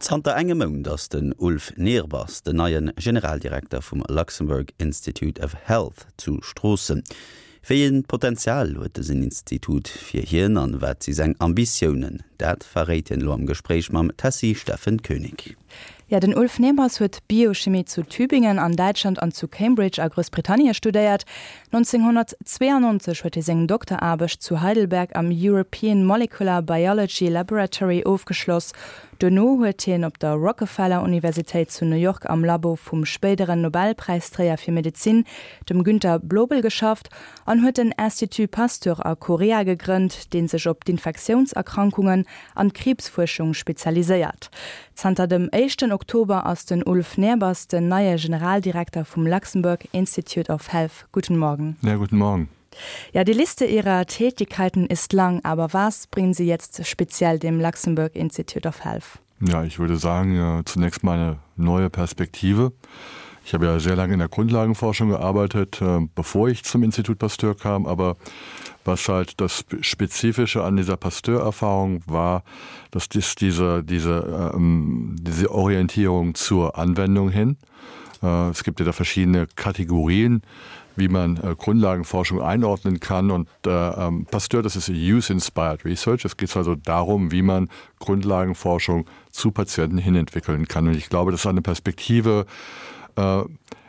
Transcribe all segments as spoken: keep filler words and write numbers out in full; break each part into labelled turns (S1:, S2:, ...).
S1: Zanter engemung, dats den Ulf Neerbas, den neuen Generaldirektor vom Luxembourg Institute of Health, zu Strossen. Für jeden Potenzial huet es ein Institut fir Hirn an wat sie seg Ambitionen. Dat verrät lo am Gespräch mam Tassi Steffen König.
S2: Ja, den Ulf Neerbas huet Biochemie zu Tübingen an Deutschland an zu Cambridge a Großbritannien studiert. neunzehnhundertzweiundneunzig huet er segen Doktorarbeit zu Heidelberg am European Molecular Biology Laboratory aufgeschloss. Donno huet er op der Rockefeller Universität zu New York am Labo vum späteren Nobelpreisträger für Medizin, dem Günther Blobel, geschafft an huet den Institut Pasteur a Korea gegründet, den sich op Infektionserkrankungen an Krebsforschung spezialisiert. Zanter dem ersten Oktober aus den Ulf Neerbas, den neue Generaldirektor vom Luxembourg Institute of Health. Guten Morgen.
S3: Ja, guten Morgen.
S2: Ja, die Liste Ihrer Tätigkeiten ist lang, aber was bringen Sie jetzt speziell dem Luxembourg Institute of Health?
S3: Ja, ich würde sagen, ja, zunächst mal eine neue Perspektive. Ich habe ja sehr lange in der Grundlagenforschung gearbeitet, äh, bevor ich zum Institut Pasteur kam, aber was halt das Spezifische an dieser Pasteur-Erfahrung war, dass dies, diese, diese, ähm, diese Orientierung zur Anwendung hin. Äh, es gibt ja da verschiedene Kategorien, wie man äh, Grundlagenforschung einordnen kann. Und äh, ähm, Pasteur, das ist Use-Inspired Research. Es geht also darum, wie man Grundlagenforschung zu Patienten hin entwickeln kann. Und ich glaube, das ist eine Perspektive, äh,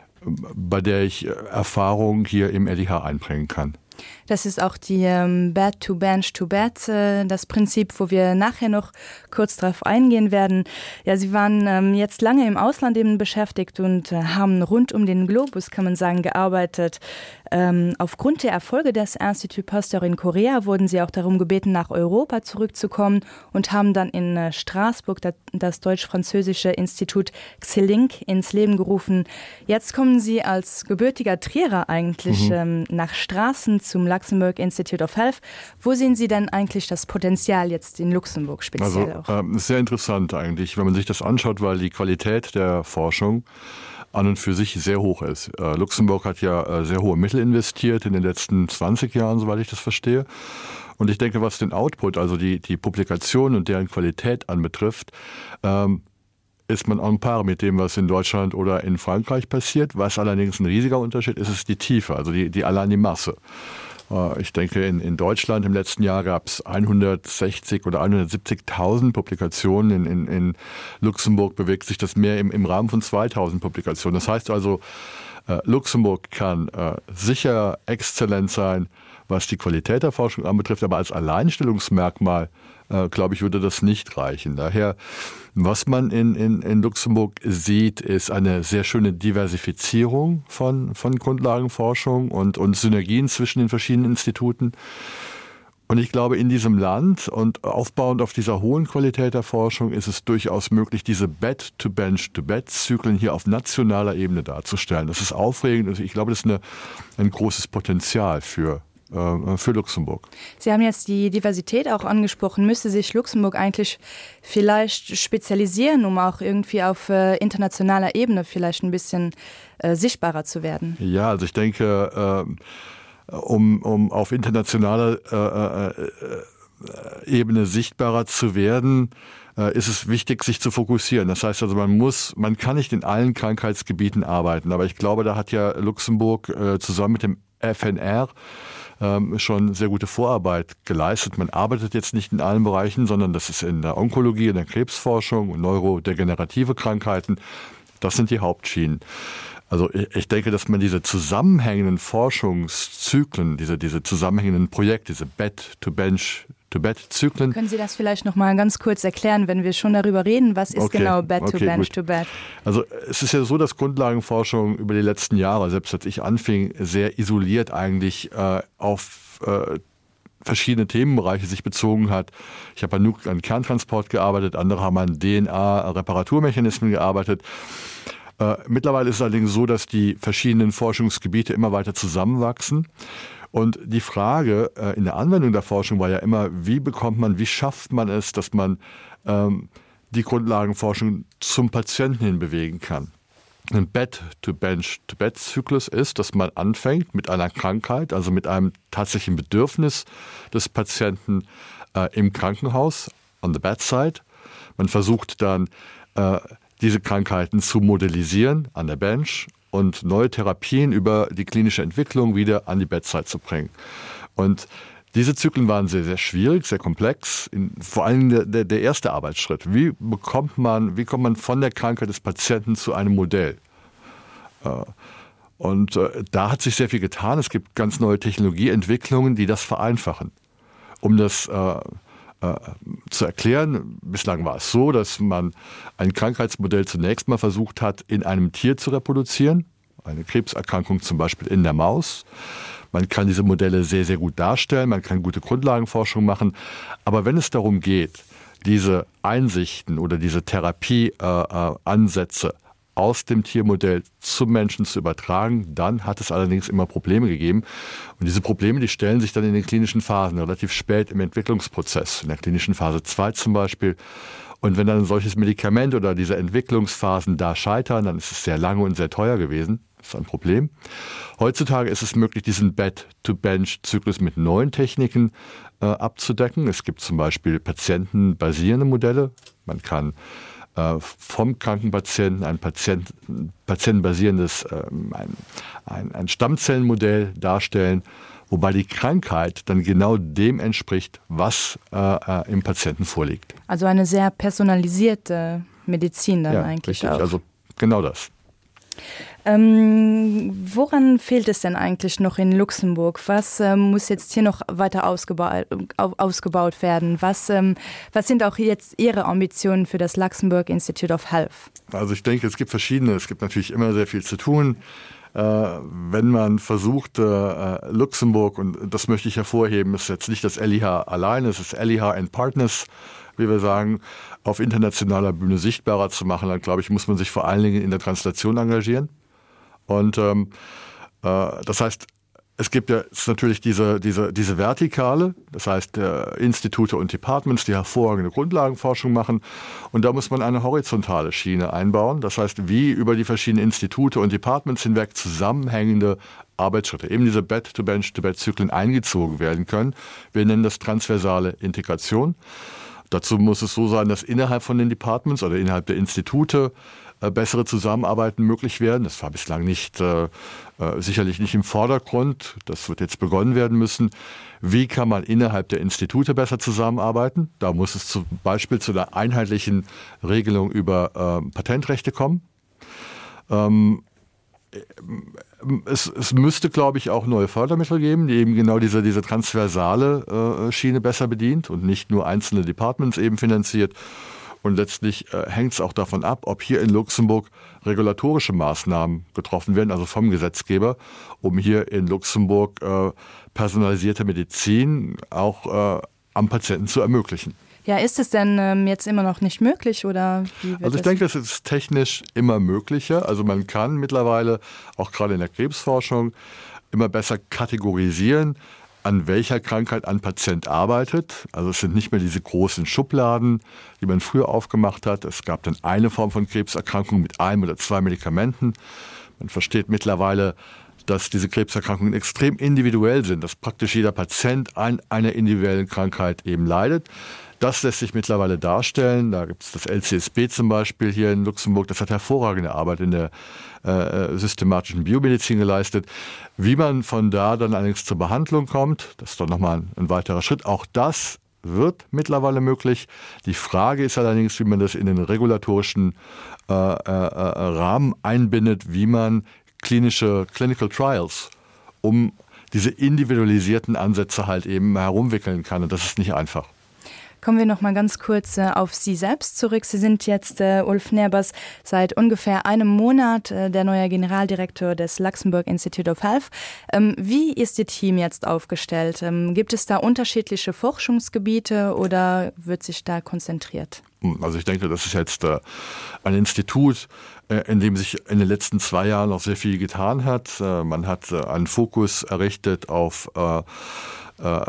S3: bei der ich Erfahrung hier im L I H einbringen kann.
S2: Das ist auch die ähm, Bed-to-Bench-to-Bed, äh, das Prinzip, wo wir nachher noch kurz darauf eingehen werden. Ja, Sie waren ähm, jetzt lange im Ausland eben beschäftigt und äh, haben rund um den Globus, kann man sagen, gearbeitet. Ähm, aufgrund der Erfolge des Institut Pasteur in Korea wurden Sie auch darum gebeten, nach Europa zurückzukommen und haben dann in äh, Straßburg das, das deutsch-französische Institut Xilink ins Leben gerufen. Jetzt kommen Sie als gebürtiger Trierer eigentlich mhm. ähm, nach Straßen zum Luxembourg Institute of Health. Wo sehen Sie denn eigentlich das Potenzial jetzt in Luxemburg speziell?
S3: Also äh, sehr interessant eigentlich, wenn man sich das anschaut, weil die Qualität der Forschung an und für sich sehr hoch ist. Äh, Luxemburg hat ja äh, sehr hohe Mittel investiert in den letzten zwanzig Jahren, soweit ich das verstehe. Und ich denke, was den Output, also die, die Publikation und deren Qualität anbetrifft, ähm, ist man en par mit dem, was in Deutschland oder in Frankreich passiert. Was allerdings ein riesiger Unterschied ist, ist die Tiefe, also die, die allein die Masse. Ich denke, in, in Deutschland im letzten Jahr gab es hundertsechzig oder hundertsiebzigtausend Publikationen. In, in, in Luxemburg bewegt sich das mehr im, im Rahmen von zweitausend Publikationen. Das heißt also, äh, Luxemburg kann äh, sicher exzellent sein, was die Qualität der Forschung anbetrifft, aber als Alleinstellungsmerkmal, äh, glaube ich, würde das nicht reichen. Daher, was man in, in, in Luxemburg sieht, ist eine sehr schöne Diversifizierung von, von Grundlagenforschung und, und Synergien zwischen den verschiedenen Instituten. Und ich glaube, in diesem Land und aufbauend auf dieser hohen Qualität der Forschung ist es durchaus möglich, diese Bed-to-Bench-to-Bed-Zyklen hier auf nationaler Ebene darzustellen. Das ist aufregend und ich glaube, das ist eine, ein großes Potenzial für für Luxemburg.
S2: Sie haben jetzt die Diversität auch angesprochen. Müsste sich Luxemburg eigentlich vielleicht spezialisieren, um auch irgendwie auf äh, internationaler Ebene vielleicht ein bisschen äh, sichtbarer zu werden?
S3: Ja, also ich denke, äh, um, um auf internationaler äh, äh, Ebene sichtbarer zu werden, äh, ist es wichtig, sich zu fokussieren. Das heißt also, man muss, man kann nicht in allen Krankheitsgebieten arbeiten, aber ich glaube, da hat ja Luxemburg äh, zusammen mit dem F N R schon sehr gute Vorarbeit geleistet. Man arbeitet jetzt nicht in allen Bereichen, sondern das ist in der Onkologie, in der Krebsforschung und neurodegenerative Krankheiten. Das sind die Hauptschienen. Also ich denke, dass man diese zusammenhängenden Forschungszyklen, diese, diese zusammenhängenden Projekte, diese Bed-to-Bench-to-Bed-Zyklen.
S2: Können Sie das vielleicht noch mal ganz kurz erklären, wenn wir schon darüber reden? Was ist okay, genau Bed-to-Bench-to-Bed?
S3: Okay, also es ist ja so, dass Grundlagenforschung über die letzten Jahre, selbst als ich anfing, sehr isoliert eigentlich äh, auf äh, verschiedene Themenbereiche sich bezogen hat. Ich habe an, an Kerntransport gearbeitet, andere haben an D N A-Reparaturmechanismen gearbeitet. Äh, mittlerweile ist es allerdings so, dass die verschiedenen Forschungsgebiete immer weiter zusammenwachsen. Und die Frage äh, in der Anwendung der Forschung war ja immer, wie bekommt man, wie schafft man es, dass man ähm, die Grundlagenforschung zum Patienten hin bewegen kann. Ein Bed-to-Bench-to-Bed-Zyklus ist, dass man anfängt mit einer Krankheit, also mit einem tatsächlichen Bedürfnis des Patienten äh, im Krankenhaus, on the bedside, Man versucht dann, äh, diese Krankheiten zu modellisieren an der Bench und neue Therapien über die klinische Entwicklung wieder an die Bedside zu bringen. Und diese Zyklen waren sehr, sehr schwierig, sehr komplex. In, vor allem der, der, der erste Arbeitsschritt. Wie bekommt man, wie kommt man von der Krankheit des Patienten zu einem Modell? Äh, und äh, da hat sich sehr viel getan. Es gibt ganz neue Technologieentwicklungen, die das vereinfachen. Um das äh, äh, zu erklären, bislang war es so, dass man ein Krankheitsmodell zunächst mal versucht hat, in einem Tier zu reproduzieren. Eine Krebserkrankung zum Beispiel in der Maus. Man kann diese Modelle sehr, sehr gut darstellen, man kann gute Grundlagenforschung machen. Aber wenn es darum geht, diese Einsichten oder diese Therapieansätze äh, aus dem Tiermodell zum Menschen zu übertragen, dann hat es allerdings immer Probleme gegeben. Und diese Probleme, die stellen sich dann in den klinischen Phasen relativ spät im Entwicklungsprozess, in der klinischen Phase zwei zum Beispiel. Und wenn dann ein solches Medikament oder diese Entwicklungsphasen da scheitern, dann ist es sehr lange und sehr teuer gewesen. Das ist ein Problem. Heutzutage ist es möglich, diesen Bed-to-Bench-Zyklus mit neuen Techniken äh, abzudecken. Es gibt zum Beispiel patientenbasierende Modelle. Man kann äh, vom Krankenpatienten ein Patient, patientenbasierendes äh, ein, ein, ein Stammzellenmodell darstellen, wobei die Krankheit dann genau dem entspricht, was äh, im Patienten vorliegt.
S2: Also eine sehr personalisierte Medizin dann
S3: ja,
S2: eigentlich
S3: richtig.
S2: auch.
S3: Also genau das.
S2: Ähm, woran fehlt es denn eigentlich noch in Luxemburg? Was ähm, muss jetzt hier noch weiter ausgebaut, ausgebaut werden? Was, ähm, was sind auch jetzt Ihre Ambitionen für das Luxembourg Institute of Health?
S3: Also ich denke, es gibt verschiedene. Es gibt natürlich immer sehr viel zu tun. Äh, wenn man versucht, äh, Luxemburg, und das möchte ich hervorheben, ist jetzt nicht das L I H alleine, es ist L I H and Partners, wie wir sagen, auf internationaler Bühne sichtbarer zu machen, dann glaube ich, muss man sich vor allen Dingen in der Translation engagieren. Und ähm, äh, das heißt, es gibt ja natürlich diese, diese, diese Vertikale, das heißt äh, Institute und Departments, die hervorragende Grundlagenforschung machen. Und da muss man eine horizontale Schiene einbauen. Das heißt, wie über die verschiedenen Institute und Departments hinweg zusammenhängende Arbeitsschritte, eben diese Bed-to-Bench-to-Bed-Zyklen eingezogen werden können. Wir nennen das transversale Integration. Dazu muss es so sein, dass innerhalb von den Departments oder innerhalb der Institute äh, bessere Zusammenarbeiten möglich werden. Das war bislang nicht, äh, äh, sicherlich nicht im Vordergrund. Das wird jetzt begonnen werden müssen. Wie kann man innerhalb der Institute besser zusammenarbeiten? Da muss es zum Beispiel zu einer einheitlichen Regelung über äh, Patentrechte kommen. Ähm, Es, es müsste, glaube ich, auch neue Fördermittel geben, die eben genau diese, diese transversale äh, Schiene besser bedient und nicht nur einzelne Departments eben finanziert. Und letztlich äh, hängt es auch davon ab, ob hier in Luxemburg regulatorische Maßnahmen getroffen werden, also vom Gesetzgeber, um hier in Luxemburg äh, personalisierte Medizin auch äh, am Patienten zu ermöglichen.
S2: Ja, ist es denn ähm, jetzt immer noch nicht möglich? Oder wie wird
S3: also ich
S2: das?
S3: denke, es ist technisch immer möglicher. Also man kann mittlerweile, auch gerade in der Krebsforschung, immer besser kategorisieren, an welcher Krankheit ein Patient arbeitet. Also es sind nicht mehr diese großen Schubladen, die man früher aufgemacht hat. Es gab dann eine Form von Krebserkrankung mit einem oder zwei Medikamenten. Man versteht mittlerweile, dass diese Krebserkrankungen extrem individuell sind, dass praktisch jeder Patient an einer individuellen Krankheit eben leidet. Das lässt sich mittlerweile darstellen. Da gibt es das L C S B zum Beispiel hier in Luxemburg. Das hat hervorragende Arbeit in der äh, systematischen Biomedizin geleistet. Wie man von da dann allerdings zur Behandlung kommt, das ist doch nochmal ein, ein weiterer Schritt. Auch das wird mittlerweile möglich. Die Frage ist allerdings, wie man das in den regulatorischen äh, äh, Rahmen einbindet, wie man klinische Clinical Trials um diese individualisierten Ansätze halt eben herumwickeln kann. Und das ist nicht einfach.
S2: Kommen wir noch mal ganz kurz äh, auf Sie selbst zurück. Sie sind jetzt, äh, Ulf Nerbers, seit ungefähr einem Monat äh, der neue Generaldirektor des Luxembourg Institute of Health. Ähm, wie ist Ihr Team jetzt aufgestellt? Ähm, gibt es da unterschiedliche Forschungsgebiete oder wird sich da konzentriert?
S3: Also ich denke, das ist jetzt äh, ein Institut, äh, in dem sich in den letzten zwei Jahren noch sehr viel getan hat. Äh, man hat äh, einen Fokus errichtet auf äh, äh,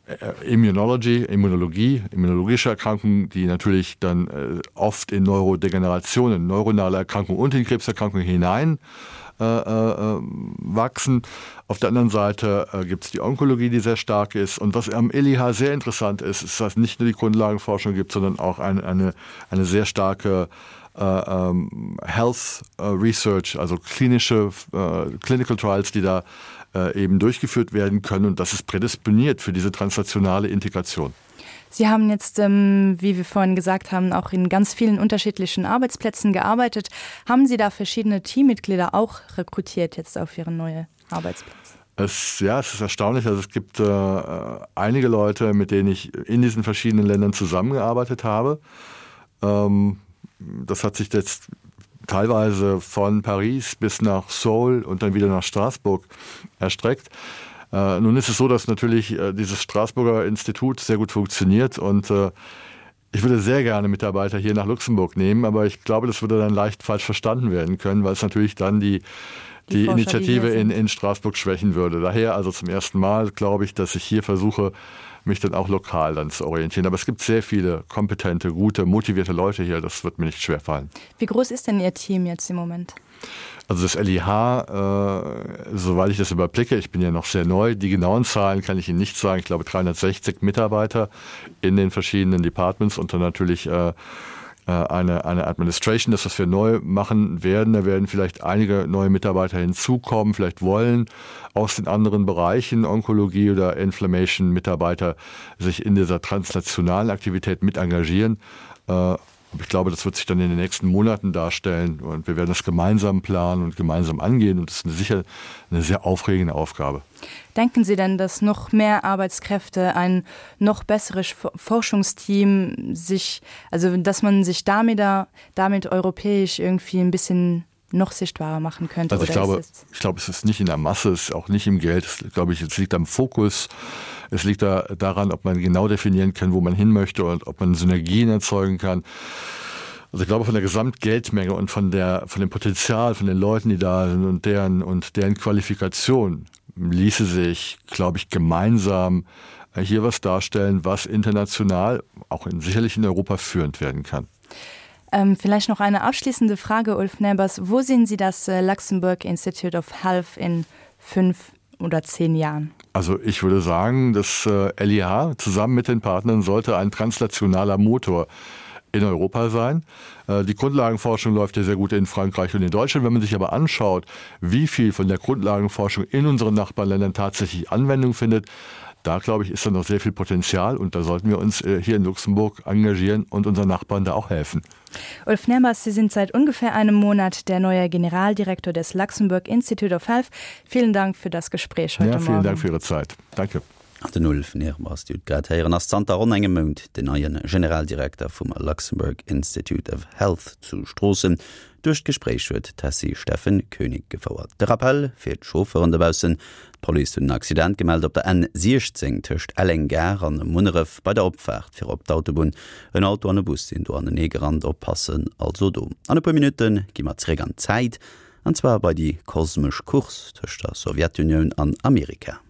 S3: Immunology, Immunologie, immunologische Erkrankungen, die natürlich dann äh, oft in Neurodegenerationen, neuronale Erkrankungen und in Krebserkrankungen hinein äh, äh, wachsen. Auf der anderen Seite äh, gibt es die Onkologie, die sehr stark ist. Und was am L I H sehr interessant ist, ist, dass es nicht nur die Grundlagenforschung gibt, sondern auch eine, eine, eine sehr starke äh, ähm, Health äh, Research, also klinische äh, Clinical Trials, die da eben durchgeführt werden können und das ist prädisponiert für diese translationale Integration.
S2: Sie haben jetzt, ähm, wie wir vorhin gesagt haben, auch in ganz vielen unterschiedlichen Arbeitsplätzen gearbeitet. Haben Sie da verschiedene Teammitglieder auch rekrutiert jetzt auf Ihren neuen Arbeitsplatz?
S3: Es, ja, es ist erstaunlich. Also es gibt äh, einige Leute, mit denen ich in diesen verschiedenen Ländern zusammengearbeitet habe. Ähm, das hat sich jetzt teilweise von Paris bis nach Seoul und dann wieder nach Straßburg erstreckt. Äh, nun ist es so, dass natürlich äh, dieses Straßburger Institut sehr gut funktioniert und äh, ich würde sehr gerne Mitarbeiter hier nach Luxemburg nehmen, aber ich glaube, das würde dann leicht falsch verstanden werden können, weil es natürlich dann die, die, die Initiative in, in Straßburg schwächen würde. Daher also zum ersten Mal glaube ich, dass ich hier versuche, mich dann auch lokal dann zu orientieren. Aber es gibt sehr viele kompetente, gute, motivierte Leute hier. Das wird mir nicht schwerfallen.
S2: Wie groß ist denn Ihr Team jetzt im Moment?
S3: Also das L I H, äh, soweit ich das überblicke, ich bin ja noch sehr neu, die genauen Zahlen kann ich Ihnen nicht sagen. Ich glaube dreihundertsechzig Mitarbeiter in den verschiedenen Departments und dann natürlich äh, Eine, eine Administration, das was wir neu machen werden. Da werden vielleicht einige neue Mitarbeiter hinzukommen, vielleicht wollen aus den anderen Bereichen Onkologie oder Inflammation Mitarbeiter sich in dieser translationalen Aktivität mit engagieren. Ich glaube, das wird sich dann in den nächsten Monaten darstellen und wir werden das gemeinsam planen und gemeinsam angehen und das ist eine, sicher eine sehr aufregende Aufgabe.
S2: Denken Sie denn, dass noch mehr Arbeitskräfte, ein noch besseres Forschungsteam sich, also dass man sich damit, damit europäisch irgendwie ein bisschen noch sichtbarer machen könnte?
S3: Also ich glaube, ich glaube, es ist nicht in der Masse, es ist auch nicht im Geld. Es, glaube ich, es liegt am Fokus. Es liegt da, daran, ob man genau definieren kann, wo man hin möchte und ob man Synergien erzeugen kann. Also ich glaube, von der Gesamtgeldmenge und von, der, von dem Potenzial, von den Leuten, die da sind und deren, und deren Qualifikation ließe sich, glaube ich, gemeinsam hier was darstellen, was international, auch in, sicherlich in Europa führend werden kann.
S2: Ähm, vielleicht noch eine abschließende Frage, Ulf Nerbers. Wo sehen Sie das äh, Luxembourg Institute of Health in fünf oder zehn Jahren?
S3: Also ich würde sagen, das äh, L I H zusammen mit den Partnern sollte ein translationaler Motor in Europa sein. Äh, die Grundlagenforschung läuft ja sehr gut in Frankreich und in Deutschland. Wenn man sich aber anschaut, wie viel von der Grundlagenforschung in unseren Nachbarländern tatsächlich Anwendung findet, da, glaube ich, ist da noch sehr viel Potenzial und da sollten wir uns äh, hier in Luxemburg engagieren und unseren Nachbarn da auch helfen.
S2: Ulf Nerbers, Sie sind seit ungefähr einem Monat der neue Generaldirektor des Luxembourg Institute of Health. Vielen Dank für das Gespräch heute
S3: ja, vielen
S2: Morgen.
S3: Dank für Ihre Zeit. Danke.
S1: Den Ulf Nerbers Heieren as Santa engemmunt den neuen Generaldirektor vom Luxembourg Institute of Health zu Strossen durch Gespräch huet Tassi Steffen König gefauert. Der Appell fir d'Chauffeuren debaussen Poli hun Accident gemeldet op der N sechzehn töcht Ellengar an Munneref bei der Opfahrt fir op d'Autobun een Auto an Bus den du an den Negerrand oppassen also do. An paar Minuten gimmer zräg an Zeit, anzwa bei die kosmisch Kurs töcht der Sowjetunion an Amerika.